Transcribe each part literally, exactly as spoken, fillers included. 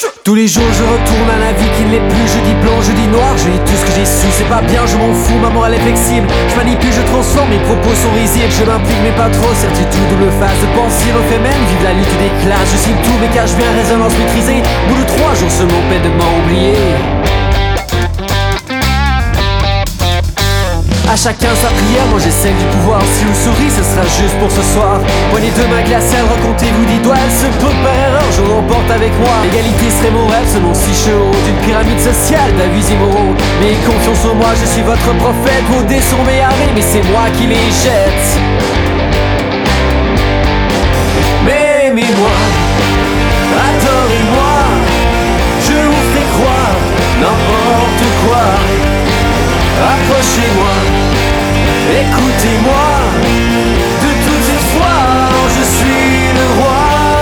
Tous les jours je retourne à la vie qui ne l'est plus. Je dis blanc, je dis noir, je dis tout ce que j'ai su. C'est pas bien, je m'en fous, ma morale est flexible. Je manipule, je transforme, mes propos sont risibles. Je m'implique mais pas trop, certitude, double face de pensée, refait même, vive la lutte des classes. Je cible tout mais cache bien, résonance maîtrisée. Bout de trois jours seulement peine de m'en oublier. À chacun sa prière, moi j'ai celle du pouvoir. Si vous souris, ce sera juste pour ce soir. Poignée de main glaciale, racontez-vous des doigts. Elle se peut par erreur, je l'emporte avec moi. L'égalité serait mon rêve, selon si chaud d'une pyramide sociale d'avis immoraux. Mais confiance en moi, je suis votre prophète. Vos dés sont mes armées, mais c'est moi qui les jette. Mais aimez-moi, adorez-moi, je vous ferai croire n'importe quoi. Approchez-moi, écoutez-moi, de toutes ces fois, je suis le roi.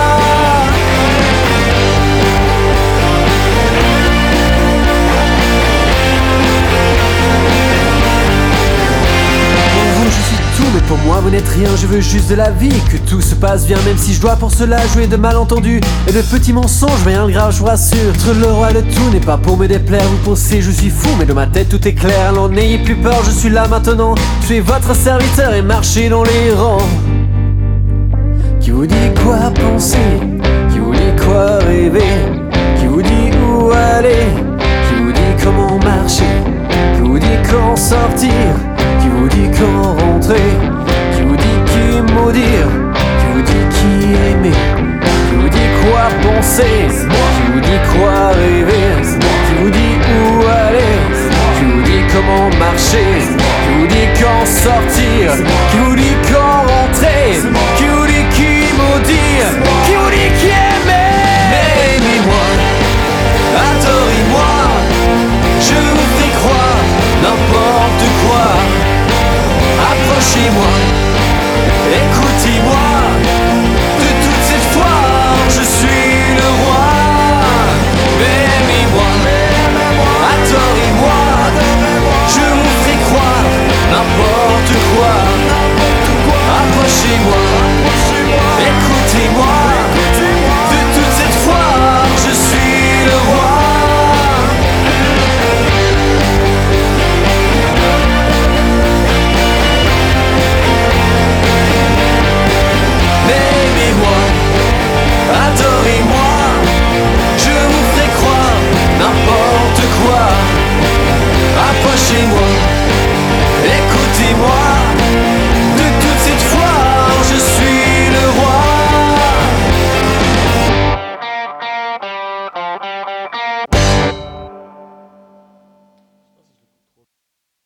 Pour vous, je suis tout, mais pour moi, vous n'êtes rien. Je veux juste de la vie, que tout se passe bien, même si je dois pour cela jouer de malentendus et de petits mensonges, rien de grave, je vous rassure. Être le roi de tout n'est pas pour me déplaire. Vous pensez je suis fou, mais dans ma tête tout est clair. Alors n'ayez plus peur, je suis là maintenant. Je suis votre serviteur et marchez dans les rangs. Qui vous dit quoi penser, qui vous dit quoi rêver, qui vous dit où aller, qui vous dit comment marcher, qui vous dit quand sortir, qui vous dit quand